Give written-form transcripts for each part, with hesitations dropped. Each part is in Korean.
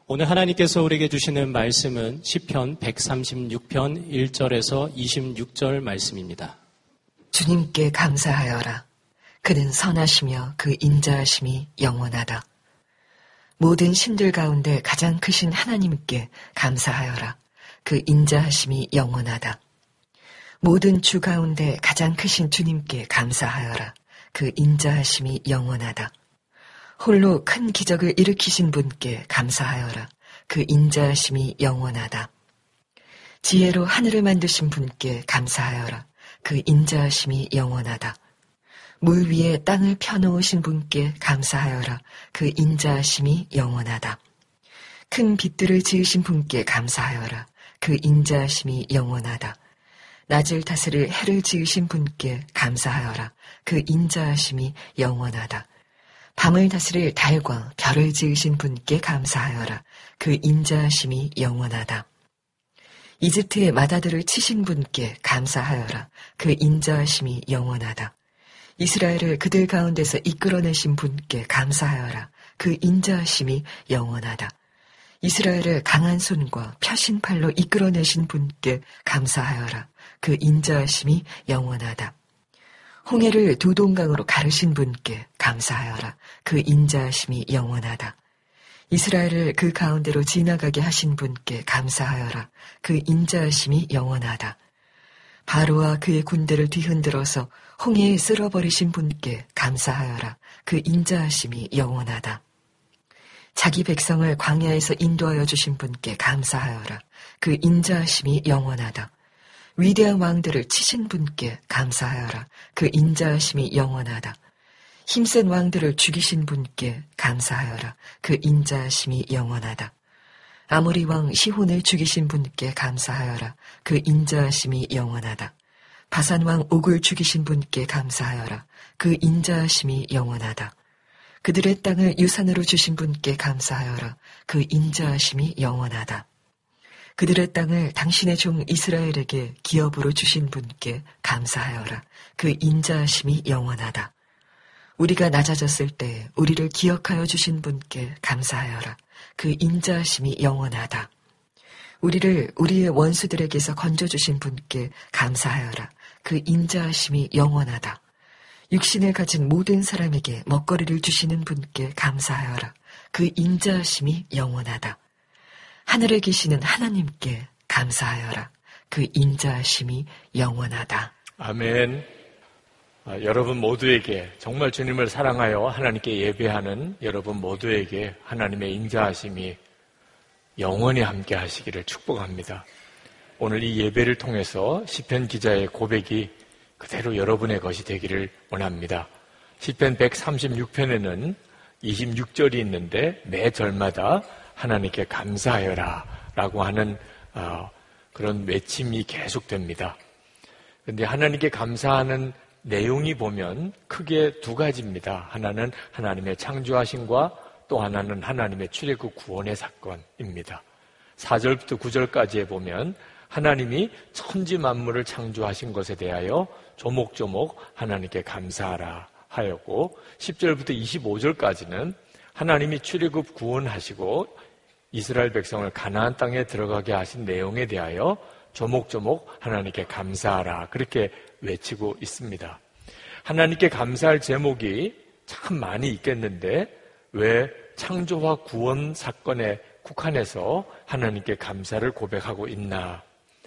오늘 하나님께서 우리에게 주시는 말씀은 시편 136편 1절에서 26절 말씀입니다. 주님께 감사하여라. 그는 선하시며 그 인자하심이 영원하다. 모든 신들 가운데 가장 크신 하나님께 감사하여라. 그 인자하심이 영원하다. 모든 주 가운데 가장 크신 주님께 감사하여라. 그 인자하심이 영원하다. 홀로 큰 기적을 일으키신 분께 감사하여라. 그 인자하심이 영원하다. 지혜로 하늘을 만드신 분께 감사하여라. 그 인자하심이 영원하다. 물 위에 땅을 펴놓으신 분께 감사하여라. 그 인자하심이 영원하다. 큰 빛들을 지으신 분께 감사하여라. 그 인자하심이 영원하다. 낮을 다스릴 해를 지으신 분께 감사하여라. 그 인자하심이 영원하다. 밤을 다스릴 달과 별을 지으신 분께 감사하여라. 그 인자하심이 영원하다. 이집트의 마다들을 치신 분께 감사하여라. 그 인자하심이 영원하다. 이스라엘을 그들 가운데서 이끌어내신 분께 감사하여라. 그 인자하심이 영원하다. 이스라엘을 강한 손과 펴신 팔로 이끌어내신 분께 감사하여라. 그 인자하심이 영원하다. 홍해를 두 동강으로 가르신 분께 감사하여라. 그 인자하심이 영원하다. 이스라엘을 그 가운데로 지나가게 하신 분께 감사하여라. 그 인자하심이 영원하다. 바로와 그의 군대를 뒤흔들어서 홍해에 쓸어버리신 분께 감사하여라. 그 인자하심이 영원하다. 자기 백성을 광야에서 인도하여 주신 분께 감사하여라. 그 인자하심이 영원하다. 위대한 왕들을 치신 분께 감사하여라. 그 인자하심이 영원하다. 힘센 왕들을 죽이신 분께 감사하여라. 그 인자하심이 영원하다. 아모리 왕 시혼을 죽이신 분께 감사하여라. 그 인자하심이 영원하다. 바산 왕 옥을 죽이신 분께 감사하여라. 그 인자하심이 영원하다. 그들의 땅을 유산으로 주신 분께 감사하여라. 그 인자하심이 영원하다. 그들의 땅을 당신의 종 이스라엘에게 기업으로 주신 분께 감사하여라. 그 인자하심이 영원하다. 우리가 낮아졌을 때 우리를 기억하여 주신 분께 감사하여라. 그 인자하심이 영원하다. 우리를 우리의 원수들에게서 건져주신 분께 감사하여라. 그 인자하심이 영원하다. 육신을 가진 모든 사람에게 먹거리를 주시는 분께 감사하여라. 그 인자하심이 영원하다. 하늘에 계시는 하나님께 감사하여라. 그 인자하심이 영원하다. 아멘. 여러분 모두에게 정말 주님을 사랑하여 하나님께 예배하는 여러분 모두에게 하나님의 인자하심이 영원히 함께 하시기를 축복합니다. 오늘 이 예배를 통해서 시편 기자의 고백이 그대로 여러분의 것이 되기를 원합니다. 시편 136편에는 26절이 있는데 매 절마다 하나님께 감사하여라 라고 하는 그런 외침이 계속됩니다. 그런데 하나님께 감사하는 내용이 보면 크게 두 가지입니다. 하나는 하나님의 창조하심과 또 하나는 하나님의 출애굽 구원의 사건입니다. 4절부터 9절까지에 보면 하나님이 천지 만물을 창조하신 것에 대하여 조목조목 하나님께 감사하라 하였고 10절부터 25절까지는 하나님이 출애굽 구원하시고 이스라엘 백성을 가나안 땅에 들어가게 하신 내용에 대하여 조목조목 하나님께 감사하라 그렇게 외치고 있습니다. 하나님께 감사할 제목이 참 많이 있겠는데 왜 창조와 구원 사건에 국한해서 하나님께 감사를 고백하고 있나?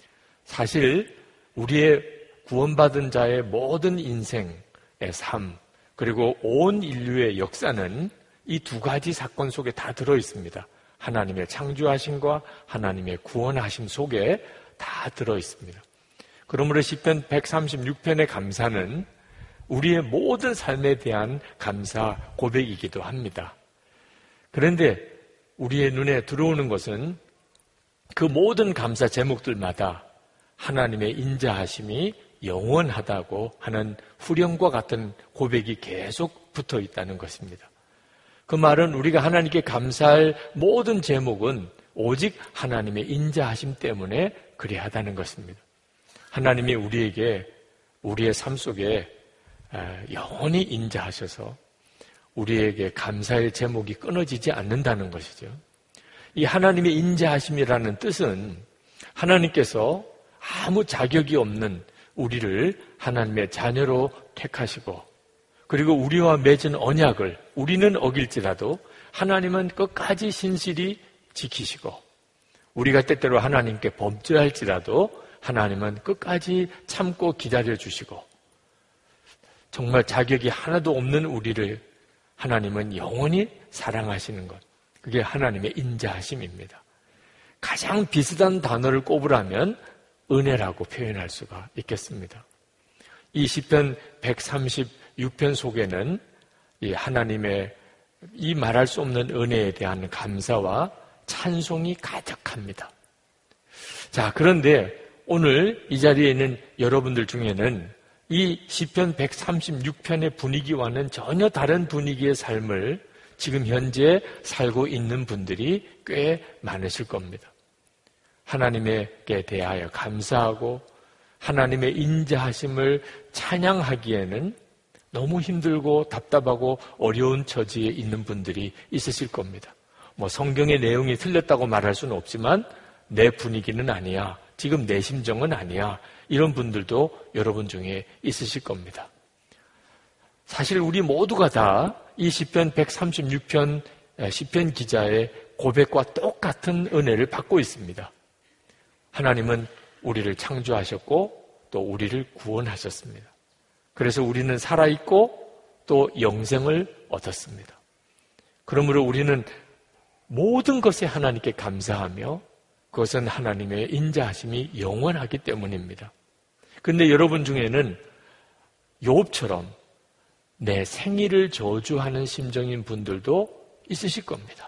사실 우리의 구원받은 자의 모든 인생의 삶 그리고 온 인류의 역사는 이 두 가지 사건 속에 다 들어있습니다. 하나님의 창조하심과 하나님의 구원하심 속에 다 들어있습니다. 그러므로 시편 136편의 감사는 우리의 모든 삶에 대한 감사 고백이기도 합니다. 그런데 우리의 눈에 들어오는 것은 그 모든 감사 제목들마다 하나님의 인자하심이 영원하다고 하는 후렴과 같은 고백이 계속 붙어 있다는 것입니다. 그 말은 우리가 하나님께 감사할 모든 제목은 오직 하나님의 인자하심 때문에 그리하다는 것입니다. 하나님이 우리에게 우리의 삶 속에 영원히 인자하셔서 우리에게 감사의 제목이 끊어지지 않는다는 것이죠. 이 하나님의 인자하심이라는 뜻은 하나님께서 아무 자격이 없는 우리를 하나님의 자녀로 택하시고, 그리고 우리와 맺은 언약을 우리는 어길지라도 하나님은 끝까지 신실히 지키시고, 우리가 때때로 하나님께 범죄할지라도 하나님은 끝까지 참고 기다려주시고, 정말 자격이 하나도 없는 우리를 하나님은 영원히 사랑하시는 것, 그게 하나님의 인자하심입니다. 가장 비슷한 단어를 꼽으라면 은혜라고 표현할 수가 있겠습니다. 이 시편 136편 속에는 이 하나님의 이 말할 수 없는 은혜에 대한 감사와 찬송이 가득합니다. 자, 그런데 오늘 이 자리에 있는 여러분들 중에는 이 시편 136편의 분위기와는 전혀 다른 분위기의 삶을 지금 현재 살고 있는 분들이 꽤 많으실 겁니다. 하나님에게 대하여 감사하고 하나님의 인자하심을 찬양하기에는 너무 힘들고 답답하고 어려운 처지에 있는 분들이 있으실 겁니다. 성경의 내용이 틀렸다고 말할 수는 없지만 내 분위기는 아니야, 지금 내 심정은 아니야, 이런 분들도 여러분 중에 있으실 겁니다. 사실 우리 모두가 다 이 시편 136편 시편 기자의 고백과 똑같은 은혜를 받고 있습니다. 하나님은 우리를 창조하셨고 또 우리를 구원하셨습니다. 그래서 우리는 살아있고 또 영생을 얻었습니다. 그러므로 우리는 모든 것에 하나님께 감사하며 그것은 하나님의 인자하심이 영원하기 때문입니다. 그런데 여러분 중에는 욥처럼 내 생일을 저주하는 심정인 분들도 있으실 겁니다.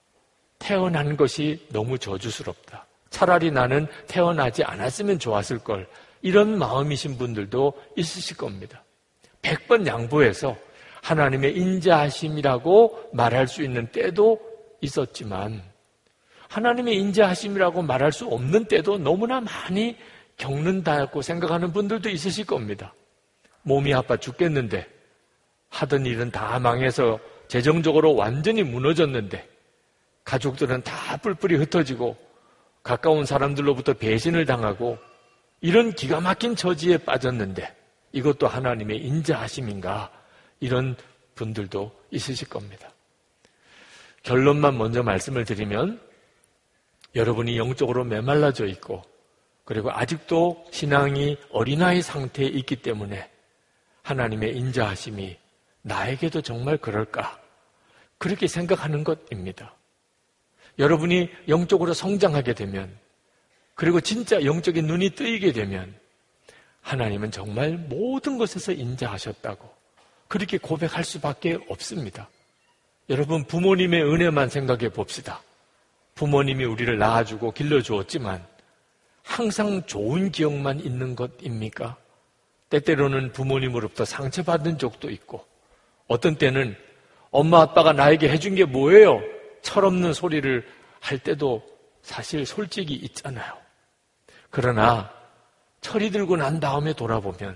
태어난 것이 너무 저주스럽다. 차라리 나는 태어나지 않았으면 좋았을 걸. 이런 마음이신 분들도 있으실 겁니다. 100번 양보해서 하나님의 인자하심이라고 말할 수 있는 때도 있었지만 하나님의 인자하심이라고 말할 수 없는 때도 너무나 많이 겪는다고 생각하는 분들도 있으실 겁니다. 몸이 아파 죽겠는데, 하던 일은 다 망해서 재정적으로 완전히 무너졌는데, 가족들은 다 뿔뿔이 흩어지고 가까운 사람들로부터 배신을 당하고 이런 기가 막힌 처지에 빠졌는데 이것도 하나님의 인자하심인가? 이런 분들도 있으실 겁니다. 결론만 먼저 말씀을 드리면 여러분이 영적으로 메말라져 있고 그리고 아직도 신앙이 어린아이 상태에 있기 때문에 하나님의 인자하심이 나에게도 정말 그럴까? 그렇게 생각하는 것입니다. 여러분이 영적으로 성장하게 되면 그리고 진짜 영적인 눈이 뜨이게 되면 하나님은 정말 모든 것에서 인자하셨다고 그렇게 고백할 수밖에 없습니다. 여러분, 부모님의 은혜만 생각해 봅시다. 부모님이 우리를 낳아주고 길러주었지만 항상 좋은 기억만 있는 것입니까? 때때로는 부모님으로부터 상처받은 적도 있고 어떤 때는 엄마 아빠가 나에게 해준 게 뭐예요? 철없는 소리를 할 때도 사실 솔직히 있잖아요. 그러나 철이 들고 난 다음에 돌아보면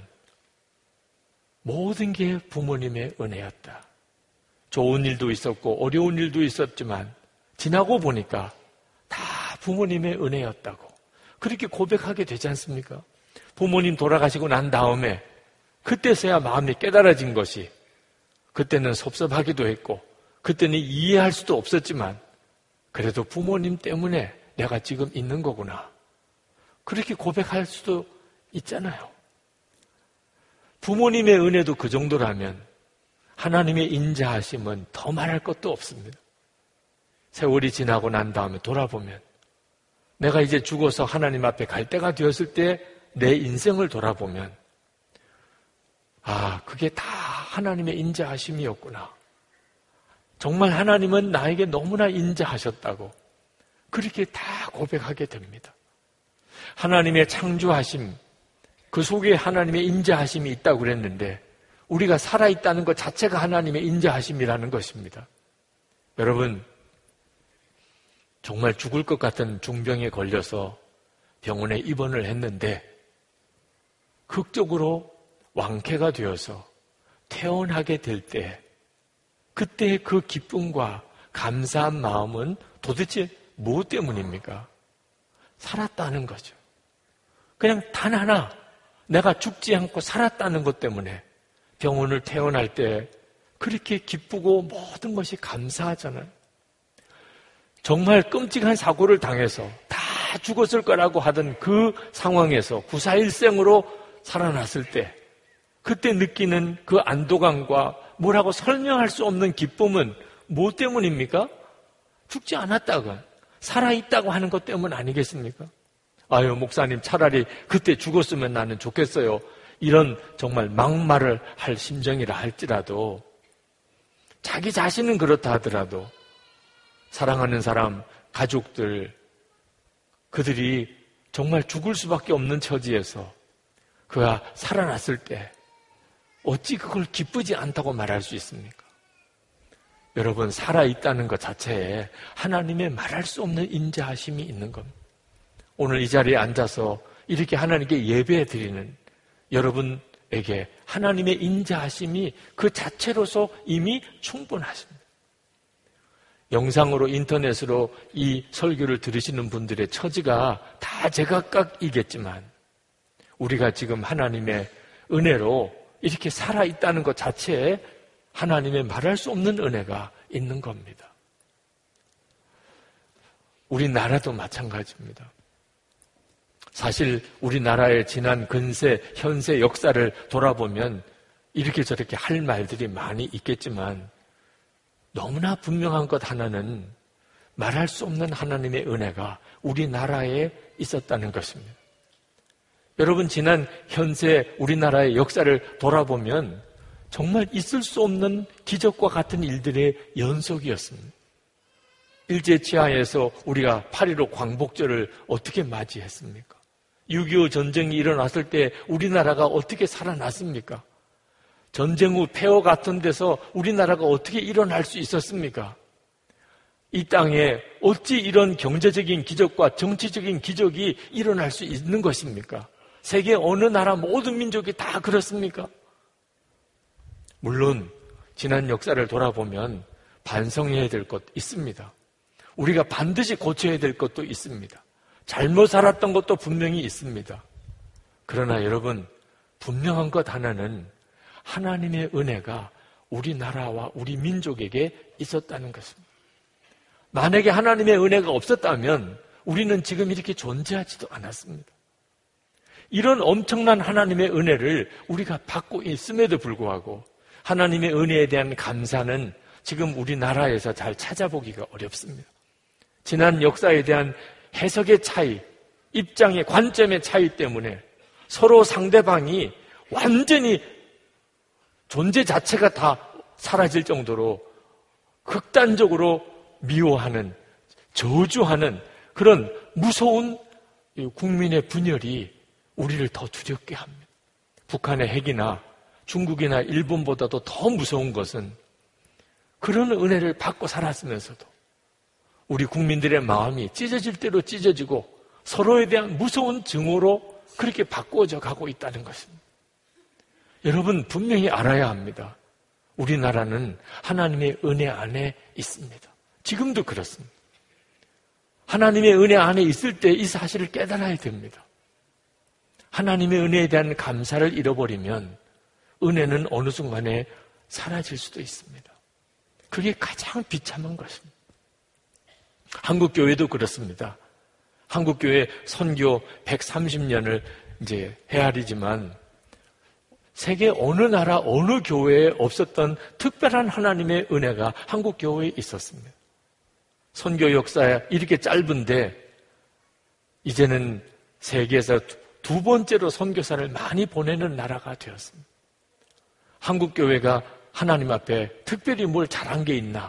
모든 게 부모님의 은혜였다. 좋은 일도 있었고 어려운 일도 있었지만 지나고 보니까 다 부모님의 은혜였다고 그렇게 고백하게 되지 않습니까? 부모님 돌아가시고 난 다음에 그때서야 마음이 깨달아진 것이 그때는 섭섭하기도 했고 그때는 이해할 수도 없었지만 그래도 부모님 때문에 내가 지금 있는 거구나. 그렇게 고백할 수도 있잖아요. 부모님의 은혜도 그 정도라면 하나님의 인자하심은 더 말할 것도 없습니다. 세월이 지나고 난 다음에 돌아보면 내가 이제 죽어서 하나님 앞에 갈 때가 되었을 때 내 인생을 돌아보면 그게 다 하나님의 인자하심이었구나. 정말 하나님은 나에게 너무나 인자하셨다고 그렇게 다 고백하게 됩니다. 하나님의 창조하심, 그 속에 하나님의 인자하심이 있다고 그랬는데 우리가 살아있다는 것 자체가 하나님의 인자하심이라는 것입니다. 여러분, 정말 죽을 것 같은 중병에 걸려서 병원에 입원을 했는데 극적으로 완쾌가 되어서 퇴원하게 될 때 그때 그 기쁨과 감사한 마음은 도대체 뭐 때문입니까? 살았다는 거죠. 그냥 단 하나 내가 죽지 않고 살았다는 것 때문에 병원을 퇴원할 때 그렇게 기쁘고 모든 것이 감사하잖아요. 정말 끔찍한 사고를 당해서 다 죽었을 거라고 하던 그 상황에서 941생으로 살아났을 때 그때 느끼는 그 안도감과 뭐라고 설명할 수 없는 기쁨은 뭐 때문입니까? 죽지 않았다고, 살아있다고 하는 것 때문 아니겠습니까? 아유, 목사님, 차라리 그때 죽었으면 나는 좋겠어요. 이런 정말 막말을 할 심정이라 할지라도, 자기 자신은 그렇다 하더라도, 사랑하는 사람, 가족들, 그들이 정말 죽을 수밖에 없는 처지에서 그가 살아났을 때, 어찌 그걸 기쁘지 않다고 말할 수 있습니까? 여러분, 살아있다는 것 자체에 하나님의 말할 수 없는 인자하심이 있는 겁니다. 오늘 이 자리에 앉아서 이렇게 하나님께 예배 드리는 여러분에게 하나님의 인자하심이 그 자체로서 이미 충분하십니다. 영상으로 인터넷으로 이 설교를 들으시는 분들의 처지가 다 제각각이겠지만 우리가 지금 하나님의 은혜로 이렇게 살아있다는 것 자체에 하나님의 말할 수 없는 은혜가 있는 겁니다. 우리나라도 마찬가지입니다. 사실 우리나라의 지난 근세, 현세 역사를 돌아보면 이렇게 저렇게 할 말들이 많이 있겠지만 너무나 분명한 것 하나는 말할 수 없는 하나님의 은혜가 우리나라에 있었다는 것입니다. 여러분, 지난 현세 우리나라의 역사를 돌아보면 정말 있을 수 없는 기적과 같은 일들의 연속이었습니다. 일제치하에서 우리가 8.15 광복절을 어떻게 맞이했습니까? 6.25 전쟁이 일어났을 때 우리나라가 어떻게 살아났습니까? 전쟁 후 폐허 같은 데서 우리나라가 어떻게 일어날 수 있었습니까? 이 땅에 어찌 이런 경제적인 기적과 정치적인 기적이 일어날 수 있는 것입니까? 세계 어느 나라 모든 민족이 다 그렇습니까? 물론 지난 역사를 돌아보면 반성해야 될 것 있습니다. 우리가 반드시 고쳐야 될 것도 있습니다. 잘못 살았던 것도 분명히 있습니다. 그러나 여러분, 분명한 것 하나는 하나님의 은혜가 우리나라와 우리 민족에게 있었다는 것입니다. 만약에 하나님의 은혜가 없었다면 우리는 지금 이렇게 존재하지도 않았습니다. 이런 엄청난 하나님의 은혜를 우리가 받고 있음에도 불구하고 하나님의 은혜에 대한 감사는 지금 우리나라에서 잘 찾아보기가 어렵습니다. 지난 역사에 대한 해석의 차이, 입장의 관점의 차이 때문에 서로 상대방이 완전히 존재 자체가 다 사라질 정도로 극단적으로 미워하는, 저주하는 그런 무서운 국민의 분열이 우리를 더 두렵게 합니다. 북한의 핵이나 중국이나 일본보다도 더 무서운 것은 그런 은혜를 받고 살았으면서도 우리 국민들의 마음이 찢어질 대로 찢어지고 서로에 대한 무서운 증오로 그렇게 바꾸어져 가고 있다는 것입니다. 여러분, 분명히 알아야 합니다. 우리나라는 하나님의 은혜 안에 있습니다. 지금도 그렇습니다. 하나님의 은혜 안에 있을 때 이 사실을 깨달아야 됩니다. 하나님의 은혜에 대한 감사를 잃어버리면 은혜는 어느 순간에 사라질 수도 있습니다. 그게 가장 비참한 것입니다. 한국교회도 그렇습니다. 한국교회 선교 130년을 이제 헤아리지만 세계 어느 나라, 어느 교회에 없었던 특별한 하나님의 은혜가 한국교회에 있었습니다. 선교 역사에 이렇게 짧은데 이제는 세계에서 두 번째로 선교사를 많이 보내는 나라가 되었습니다. 한국교회가 하나님 앞에 특별히 뭘 잘한 게 있나?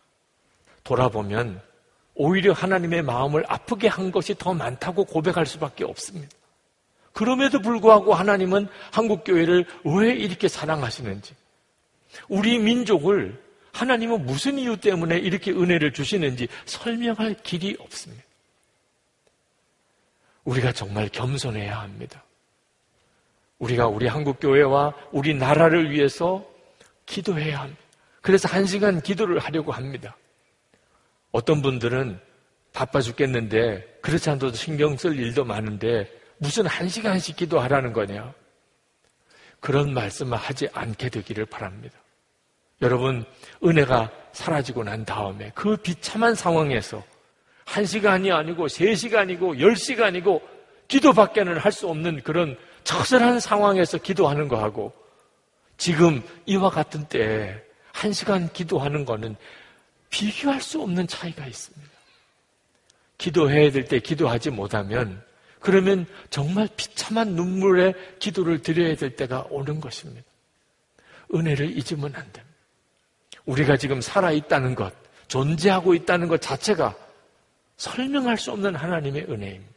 돌아보면 오히려 하나님의 마음을 아프게 한 것이 더 많다고 고백할 수밖에 없습니다. 그럼에도 불구하고 하나님은 한국교회를 왜 이렇게 사랑하시는지, 우리 민족을 하나님은 무슨 이유 때문에 이렇게 은혜를 주시는지 설명할 길이 없습니다. 우리가 정말 겸손해야 합니다. 우리가 우리 한국교회와 우리 나라를 위해서 기도해야 합니다. 그래서 1시간 기도를 하려고 합니다. 어떤 분들은 바빠 죽겠는데 그렇지 않아도 신경 쓸 일도 많은데 무슨 1시간씩 기도하라는 거냐? 그런 말씀을 하지 않게 되기를 바랍니다. 여러분, 은혜가 사라지고 난 다음에 그 비참한 상황에서 1시간이 아니고 3시간이고 10시간이고 기도밖에는 할 수 없는 그런 처절한 상황에서 기도하는 거하고 지금 이와 같은 때에 1시간 기도하는 거는 비교할 수 없는 차이가 있습니다. 기도해야 될 때 기도하지 못하면 그러면 정말 비참한 눈물의 기도를 드려야 될 때가 오는 것입니다. 은혜를 잊으면 안 됩니다. 우리가 지금 살아있다는 것, 존재하고 있다는 것 자체가 설명할 수 없는 하나님의 은혜입니다.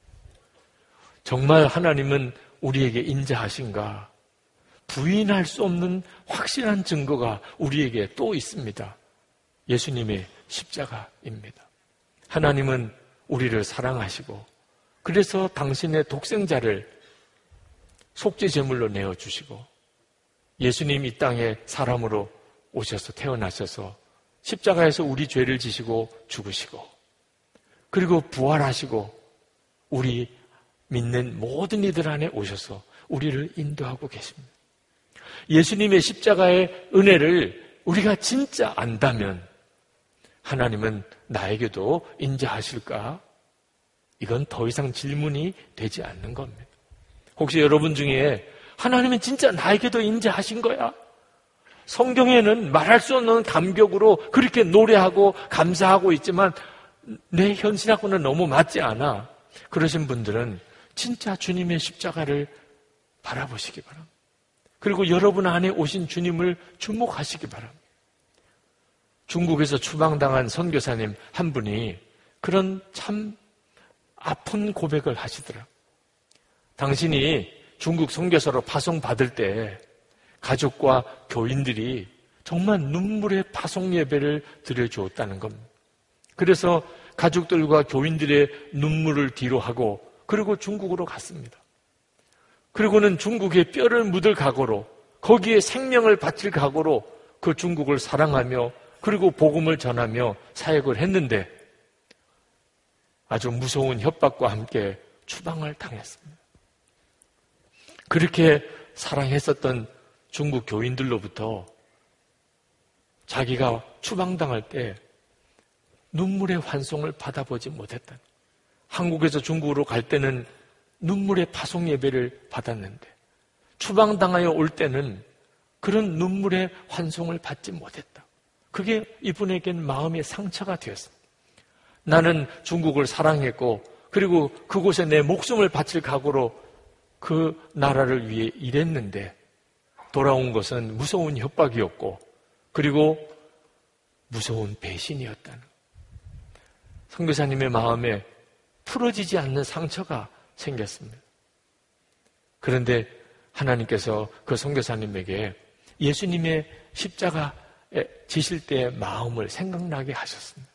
정말 하나님은 우리에게 인자하신가? 부인할 수 없는 확실한 증거가 우리에게 또 있습니다. 예수님의 십자가입니다. 하나님은 우리를 사랑하시고 그래서 당신의 독생자를 속죄 제물로 내어주시고 예수님 이 땅에 사람으로 오셔서 태어나셔서 십자가에서 우리 죄를 지시고 죽으시고 그리고 부활하시고 우리 믿는 모든 이들 안에 오셔서 우리를 인도하고 계십니다. 예수님의 십자가의 은혜를 우리가 진짜 안다면 하나님은 나에게도 인자하실까? 이건 더 이상 질문이 되지 않는 겁니다. 혹시 여러분 중에 하나님은 진짜 나에게도 인자하신 거야? 성경에는 말할 수 없는 감격으로 그렇게 노래하고 감사하고 있지만 내 현실하고는 너무 맞지 않아. 그러신 분들은 진짜 주님의 십자가를 바라보시기 바랍니다. 그리고 여러분 안에 오신 주님을 주목하시기 바랍니다. 중국에서 추방당한 선교사님 한 분이 그런 참 아픈 고백을 하시더라. 당신이 중국 선교사로 파송받을 때 가족과 교인들이 정말 눈물의 파송 예배를 드려주었다는 겁니다. 그래서 가족들과 교인들의 눈물을 뒤로 하고 그리고 중국으로 갔습니다. 그리고는 중국에 뼈를 묻을 각오로 거기에 생명을 바칠 각오로 그 중국을 사랑하며 그리고 복음을 전하며 사역을 했는데 아주 무서운 협박과 함께 추방을 당했습니다. 그렇게 사랑했었던 중국 교인들로부터 자기가 추방당할 때 눈물의 환송을 받아보지 못했다. 한국에서 중국으로 갈 때는 눈물의 파송 예배를 받았는데 추방당하여 올 때는 그런 눈물의 환송을 받지 못했다. 그게 이분에겐 마음의 상처가 되었습니다. 나는 중국을 사랑했고 그리고 그곳에 내 목숨을 바칠 각오로 그 나라를 위해 일했는데 돌아온 것은 무서운 협박이었고 그리고 무서운 배신이었다는 선교사님의 마음에 풀어지지 않는 상처가 생겼습니다. 그런데 하나님께서 그 선교사님에게 예수님의 십자가에 지실 때의 마음을 생각나게 하셨습니다.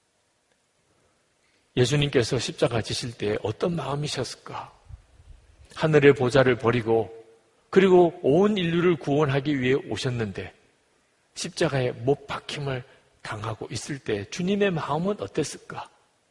예수님께서 십자가 지실 때 어떤 마음이셨을까? 하늘의 보좌를 버리고 그리고 온 인류를 구원하기 위해 오셨는데 십자가에 못 박힘을 당하고 있을 때 주님의 마음은 어땠을까?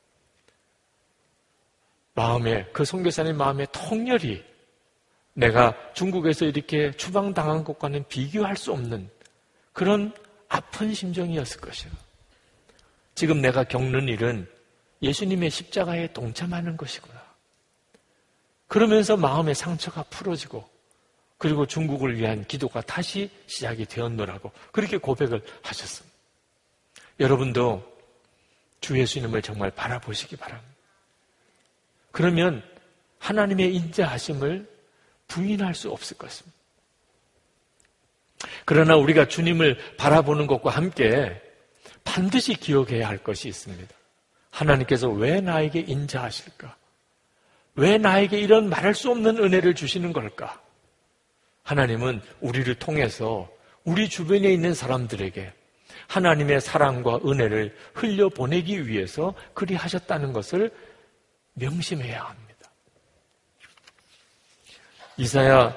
그 선교사님 마음의 통렬히 내가 중국에서 이렇게 추방당한 것과는 비교할 수 없는 그런 아픈 심정이었을 것이요. 지금 내가 겪는 일은 예수님의 십자가에 동참하는 것이구나. 그러면서 마음의 상처가 풀어지고 그리고 중국을 위한 기도가 다시 시작이 되었노라고 그렇게 고백을 하셨습니다. 여러분도 주 예수님을 정말 바라보시기 바랍니다. 그러면 하나님의 인자하심을 부인할 수 없을 것입니다. 그러나 우리가 주님을 바라보는 것과 함께 반드시 기억해야 할 것이 있습니다. 하나님께서 왜 나에게 인자하실까? 왜 나에게 이런 말할 수 없는 은혜를 주시는 걸까? 하나님은 우리를 통해서 우리 주변에 있는 사람들에게 하나님의 사랑과 은혜를 흘려보내기 위해서 그리 하셨다는 것을 명심해야 합니다. 이사야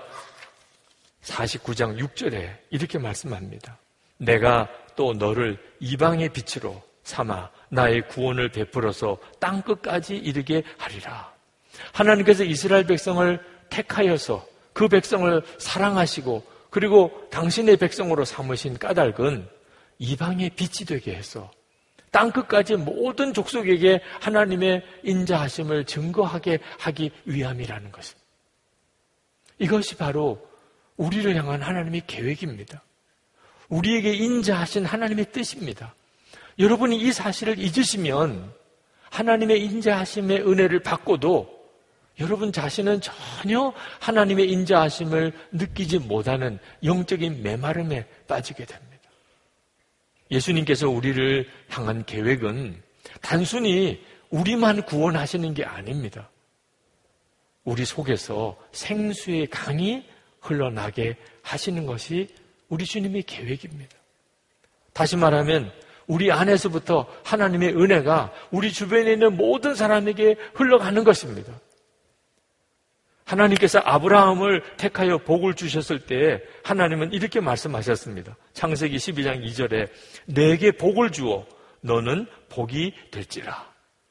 49장 6절에 이렇게 말씀합니다. 내가 또 너를 이방의 빛으로 삼아 나의 구원을 베풀어서 땅끝까지 이르게 하리라. 하나님께서 이스라엘 백성을 택하여서 그 백성을 사랑하시고 그리고 당신의 백성으로 삼으신 까닭은 이방의 빛이 되게 해서 땅끝까지 모든 족속에게 하나님의 인자하심을 증거하게 하기 위함이라는 것입니다. 이것이 바로 우리를 향한 하나님의 계획입니다. 우리에게 인자하신 하나님의 뜻입니다. 여러분이 이 사실을 잊으시면 하나님의 인자하심의 은혜를 받고도 여러분 자신은 전혀 하나님의 인자하심을 느끼지 못하는 영적인 메마름에 빠지게 됩니다. 예수님께서 우리를 향한 계획은 단순히 우리만 구원하시는 게 아닙니다. 우리 속에서 생수의 강이 흘러나게 하시는 것이 우리 주님의 계획입니다. 다시 말하면 우리 안에서부터 하나님의 은혜가 우리 주변에 있는 모든 사람에게 흘러가는 것입니다. 하나님께서 아브라함을 택하여 복을 주셨을 때 하나님은 이렇게 말씀하셨습니다. 창세기 12장 2절에 내게 복을 주어 너는 복이 될지라.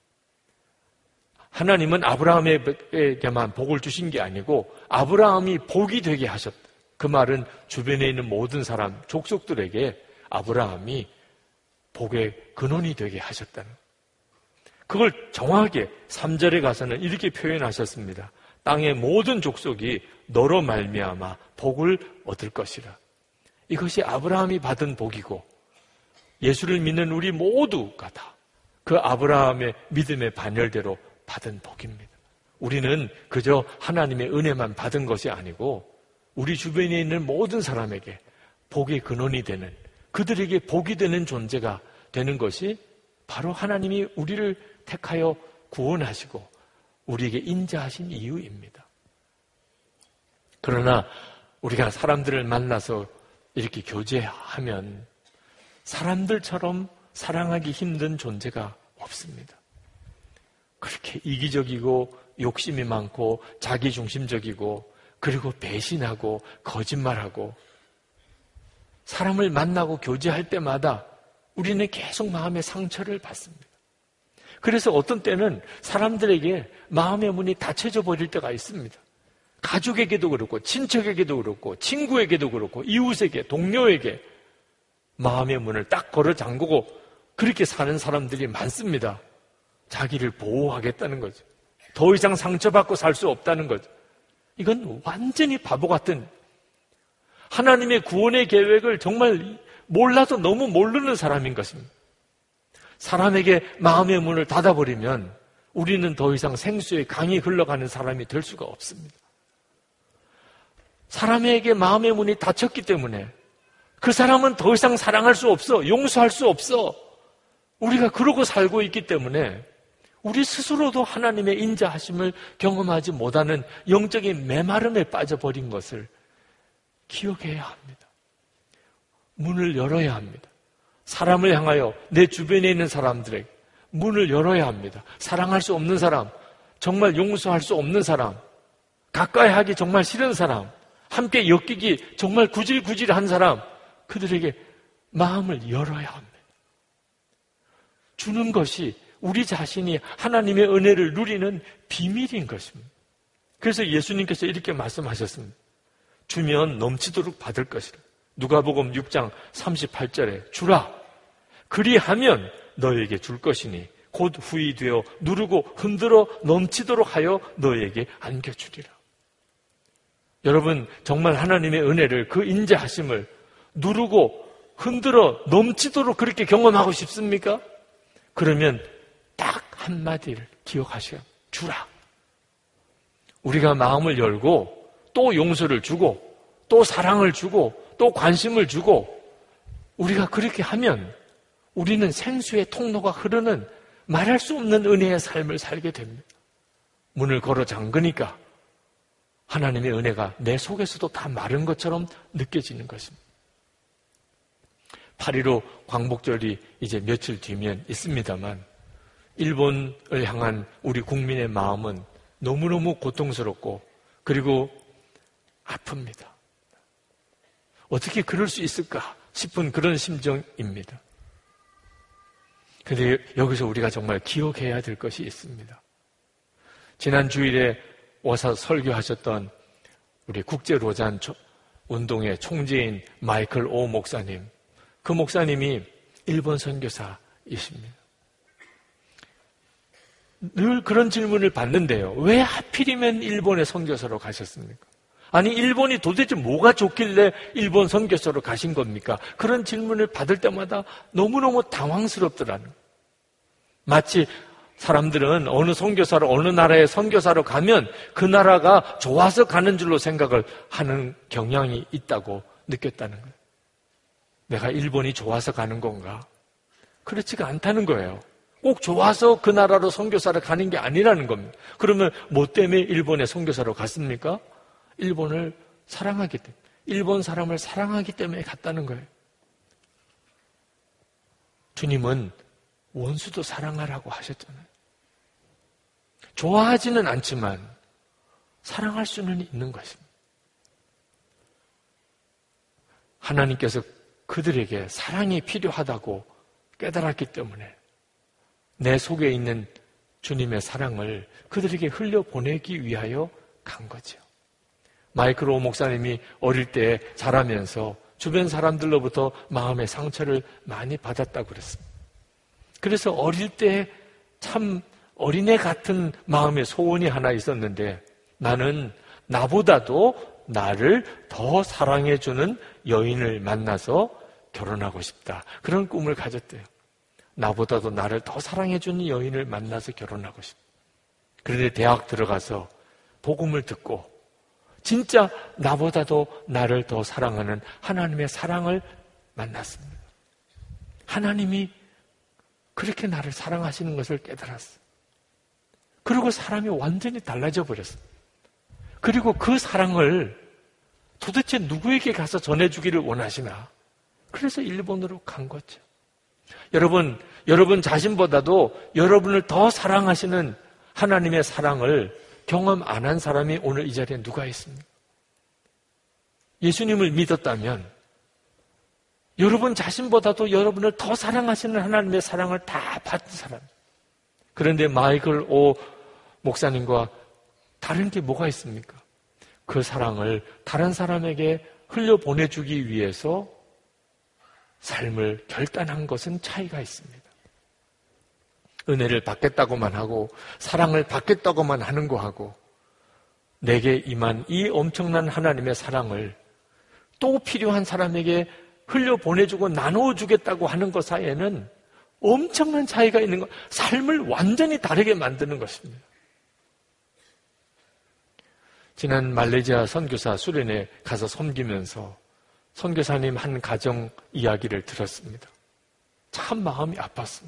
하나님은 아브라함에게만 복을 주신 게 아니고 아브라함이 복이 되게 하셨다. 그 말은 주변에 있는 모든 사람, 족속들에게 아브라함이 복의 근원이 되게 하셨다는 것. 그걸 정확하게 3절에 가서는 이렇게 표현하셨습니다. 땅의 모든 족속이 너로 말미암아 복을 얻을 것이라. 이것이 아브라함이 받은 복이고 예수를 믿는 우리 모두가 다 그 아브라함의 믿음의 반열대로 받은 복입니다. 우리는 그저 하나님의 은혜만 받은 것이 아니고 우리 주변에 있는 모든 사람에게 복의 근원이 되는, 그들에게 복이 되는 존재가 되는 것이 바로 하나님이 우리를 택하여 구원하시고 우리에게 인자하신 이유입니다. 그러나 우리가 사람들을 만나서 이렇게 교제하면 사람들처럼 사랑하기 힘든 존재가 없습니다. 그렇게 이기적이고 욕심이 많고 자기중심적이고 그리고 배신하고 거짓말하고 사람을 만나고 교제할 때마다 우리는 계속 마음의 상처를 받습니다. 그래서 어떤 때는 사람들에게 마음의 문이 닫혀져 버릴 때가 있습니다. 가족에게도 그렇고 친척에게도 그렇고 친구에게도 그렇고 이웃에게 동료에게 마음의 문을 딱 걸어 잠그고 그렇게 사는 사람들이 많습니다. 자기를 보호하겠다는 거죠. 더 이상 상처받고 살 수 없다는 거죠. 이건 완전히 바보 같은, 하나님의 구원의 계획을 정말 몰라도 너무 모르는 사람인 것입니다. 사람에게 마음의 문을 닫아버리면 우리는 더 이상 생수의 강이 흘러가는 사람이 될 수가 없습니다. 사람에게 마음의 문이 닫혔기 때문에 그 사람은 더 이상 사랑할 수 없어, 용서할 수 없어. 우리가 그러고 살고 있기 때문에 우리 스스로도 하나님의 인자하심을 경험하지 못하는 영적인 메마름에 빠져버린 것을 기억해야 합니다. 문을 열어야 합니다. 사람을 향하여 내 주변에 있는 사람들에게 문을 열어야 합니다. 사랑할 수 없는 사람, 정말 용서할 수 없는 사람, 가까이 하기 정말 싫은 사람, 함께 엮이기 정말 구질구질한 사람, 그들에게 마음을 열어야 합니다. 주는 것이 우리 자신이 하나님의 은혜를 누리는 비밀인 것입니다. 그래서 예수님께서 이렇게 말씀하셨습니다. 주면 넘치도록 받을 것이라. 누가복음 6장 38절에 주라. 그리하면 너에게 줄 것이니 곧 후이 되어 누르고 흔들어 넘치도록 하여 너에게 안겨주리라. 여러분 정말 하나님의 은혜를, 그 인자하심을 누르고 흔들어 넘치도록 그렇게 경험하고 싶습니까? 그러면 딱 한마디를 기억하셔야 합니다. 주라. 우리가 마음을 열고 또 용서를 주고 또 사랑을 주고 또 관심을 주고 우리가 그렇게 하면 우리는 생수의 통로가 흐르는 말할 수 없는 은혜의 삶을 살게 됩니다. 문을 걸어 잠그니까 하나님의 은혜가 내 속에서도 다 마른 것처럼 느껴지는 것입니다. 8.15 광복절이 이제 며칠 뒤면 있습니다만 일본을 향한 우리 국민의 마음은 너무너무 고통스럽고 그리고 아픕니다. 어떻게 그럴 수 있을까 싶은 그런 심정입니다. 근데 여기서 우리가 정말 기억해야 될 것이 있습니다. 지난 주일에 와서 설교하셨던 우리 국제로잔 운동의 총재인 마이클 오 목사님, 그 목사님이 일본 선교사이십니다. 늘 그런 질문을 받는데요. 왜 하필이면 일본에 선교사로 가셨습니까? 아니, 일본이 도대체 뭐가 좋길래 일본 선교사로 가신 겁니까? 그런 질문을 받을 때마다 너무너무 당황스럽더라는 거예요. 마치 사람들은 어느 선교사로, 어느 나라의 선교사로 가면 그 나라가 좋아서 가는 줄로 생각을 하는 경향이 있다고 느꼈다는 거예요. 내가 일본이 좋아서 가는 건가? 그렇지가 않다는 거예요. 꼭 좋아서 그 나라로 선교사를 가는 게 아니라는 겁니다. 그러면 뭐 때문에 일본에 선교사로 갔습니까? 일본을 사랑하기 때문에, 일본 사람을 사랑하기 때문에 갔다는 거예요. 주님은 원수도 사랑하라고 하셨잖아요. 좋아하지는 않지만 사랑할 수는 있는 것입니다. 하나님께서 그들에게 사랑이 필요하다고 깨달았기 때문에 내 속에 있는 주님의 사랑을 그들에게 흘려보내기 위하여 간 거죠. 마이클 오 목사님이 어릴 때 자라면서 주변 사람들로부터 마음의 상처를 많이 받았다고 그랬습니다. 그래서 어릴 때 참 어린애 같은 마음의 소원이 하나 있었는데, 나는 나보다도 나를 더 사랑해주는 여인을 만나서 결혼하고 싶다. 그런 꿈을 가졌대요. 나보다도 나를 더 사랑해주는 여인을 만나서 결혼하고 싶다. 그런데 대학 들어가서 복음을 듣고 진짜 나보다도 나를 더 사랑하는 하나님의 사랑을 만났습니다. 하나님이 그렇게 나를 사랑하시는 것을 깨달았어요. 그리고 사람이 완전히 달라져 버렸어요. 그리고 그 사랑을 도대체 누구에게 가서 전해주기를 원하시나? 그래서 일본으로 간 거죠. 여러분 자신보다도 여러분을 더 사랑하시는 하나님의 사랑을 경험 안 한 사람이 오늘 이 자리에 누가 있습니까? 예수님을 믿었다면 여러분 자신보다도 여러분을 더 사랑하시는 하나님의 사랑을 다 받은 사람. 그런데 마이클 오 목사님과 다른 게 뭐가 있습니까? 그 사랑을 다른 사람에게 흘려보내주기 위해서 삶을 결단한 것은 차이가 있습니다. 은혜를 받겠다고만 하고 사랑을 받겠다고만 하는 거하고 내게 임한 이 엄청난 하나님의 사랑을 또 필요한 사람에게 흘려보내주고 나누어주겠다고 하는 것 사이에는 엄청난 차이가 있는 것, 삶을 완전히 다르게 만드는 것입니다. 지난 말레이시아 선교사 수련회 가서 섬기면서 선교사님 한 가정 이야기를 들었습니다. 참 마음이 아팠습니다.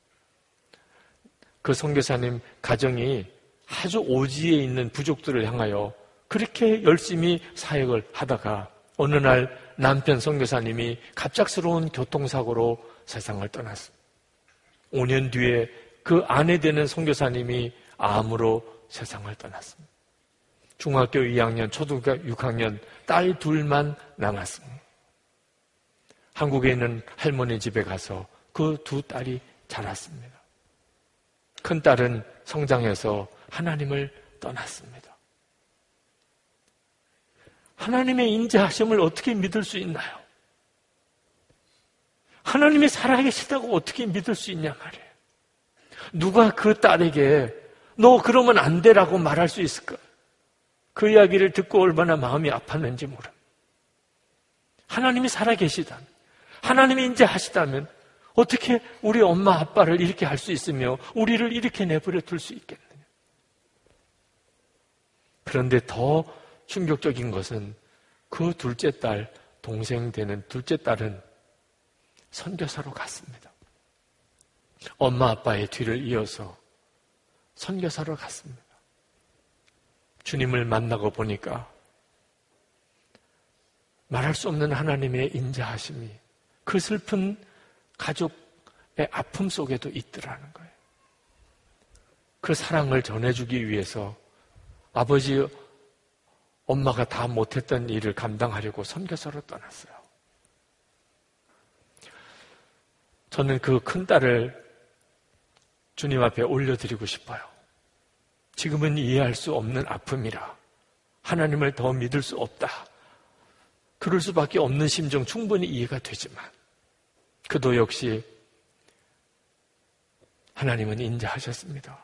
그 선교사님 가정이 아주 오지에 있는 부족들을 향하여 그렇게 열심히 사역을 하다가 어느 날 남편 선교사님이 갑작스러운 교통사고로 세상을 떠났습니다. 5년 뒤에 그 아내 되는 선교사님이 암으로 세상을 떠났습니다. 중학교 2학년, 초등학교 6학년 딸 둘만 남았습니다. 한국에 있는 할머니 집에 가서 그 두 딸이 자랐습니다. 큰 딸은 성장해서 하나님을 떠났습니다. 하나님의 인자하심을 어떻게 믿을 수 있나요? 하나님이 살아계시다고 어떻게 믿을 수 있냐 말이에요. 누가 그 딸에게 너 그러면 안 돼라고 말할 수 있을까? 그 이야기를 듣고 얼마나 마음이 아팠는지 모릅니다. 하나님이 살아계시다면, 하나님이 인자하시다면 어떻게 우리 엄마 아빠를 이렇게 할 수 있으며 우리를 이렇게 내버려 둘 수 있겠느냐. 그런데 더 충격적인 것은 그 둘째 딸, 동생 되는 둘째 딸은 선교사로 갔습니다. 엄마 아빠의 뒤를 이어서 선교사로 갔습니다. 주님을 만나고 보니까 말할 수 없는 하나님의 인자하심이 그 슬픈 가족의 아픔 속에도 있더라는 거예요. 그 사랑을 전해주기 위해서 아버지, 엄마가 다 못했던 일을 감당하려고 선교사로 떠났어요. 저는 그 큰 딸을 주님 앞에 올려드리고 싶어요. 지금은 이해할 수 없는 아픔이라 하나님을 더 믿을 수 없다. 그럴 수밖에 없는 심정 충분히 이해가 되지만 그도 역시 하나님은 인자하셨습니다.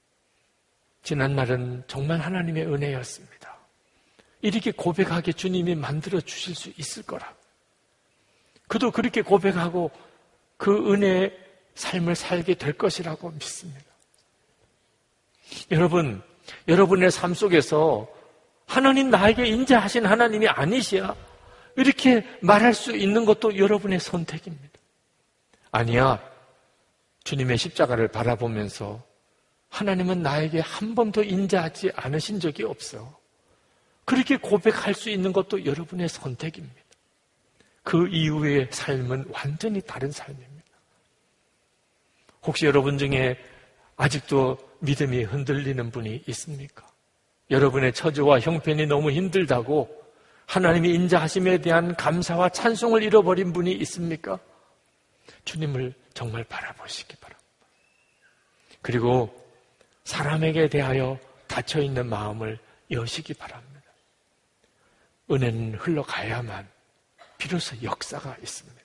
지난날은 정말 하나님의 은혜였습니다. 이렇게 고백하게 주님이 만들어 주실 수 있을 거라. 그도 그렇게 고백하고 그 은혜의 삶을 살게 될 것이라고 믿습니다. 여러분, 여러분의 삶 속에서 하나님 나에게 인자하신 하나님이 아니시야 이렇게 말할 수 있는 것도 여러분의 선택입니다. 아니야, 주님의 십자가를 바라보면서 하나님은 나에게 한 번도 인자하지 않으신 적이 없어. 그렇게 고백할 수 있는 것도 여러분의 선택입니다. 그 이후의 삶은 완전히 다른 삶입니다. 혹시 여러분 중에 아직도 믿음이 흔들리는 분이 있습니까? 여러분의 처지와 형편이 너무 힘들다고 하나님이 인자하심에 대한 감사와 찬송을 잃어버린 분이 있습니까? 주님을 정말 바라보시기 바랍니다. 그리고 사람에게 대하여 닫혀있는 마음을 여시기 바랍니다. 은혜는 흘러가야만 비로소 역사가 있습니다.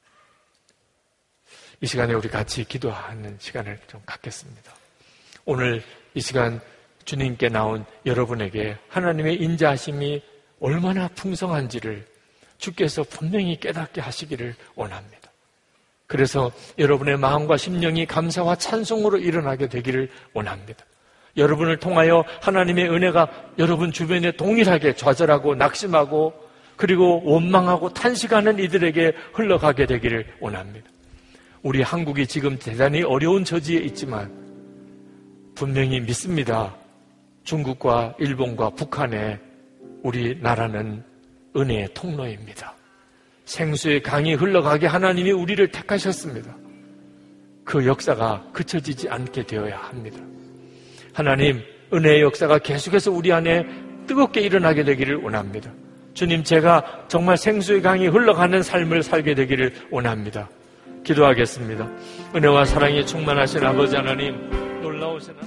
이 시간에 우리 같이 기도하는 시간을 좀 갖겠습니다. 오늘 이 시간 주님께 나온 여러분에게 하나님의 인자하심이 얼마나 풍성한지를 주께서 분명히 깨닫게 하시기를 원합니다. 그래서 여러분의 마음과 심령이 감사와 찬송으로 일어나게 되기를 원합니다. 여러분을 통하여 하나님의 은혜가 여러분 주변에 동일하게 좌절하고 낙심하고 그리고 원망하고 탄식하는 이들에게 흘러가게 되기를 원합니다. 우리 한국이 지금 대단히 어려운 처지에 있지만 분명히 믿습니다. 중국과 일본과 북한에 우리나라는 은혜의 통로입니다. 생수의 강이 흘러가게 하나님이 우리를 택하셨습니다. 그 역사가 그쳐지지 않게 되어야 합니다. 하나님, 은혜의 역사가 계속해서 우리 안에 뜨겁게 일어나게 되기를 원합니다. 주님, 제가 정말 생수의 강이 흘러가는 삶을 살게 되기를 원합니다. 기도하겠습니다. 은혜와 사랑이 충만하신 아버지 하나님, 놀라우신 하나님.